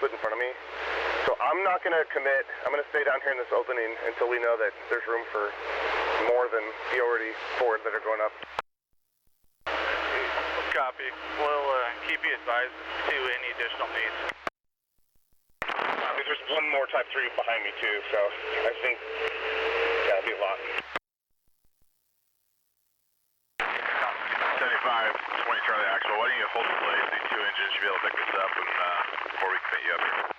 foot in front of me. So I'm not going to commit. I'm going to stay down here in this opening until we know that there's room for more than the already 4 that are going up. Copy. We'll keep you advised to any additional needs. There's one more Type 3 behind me too, so I think that'll be a lot. 75, 20 Charlie Axel, why don't you hold the place, these 2 engines should be able to pick this up and before we commit you up here.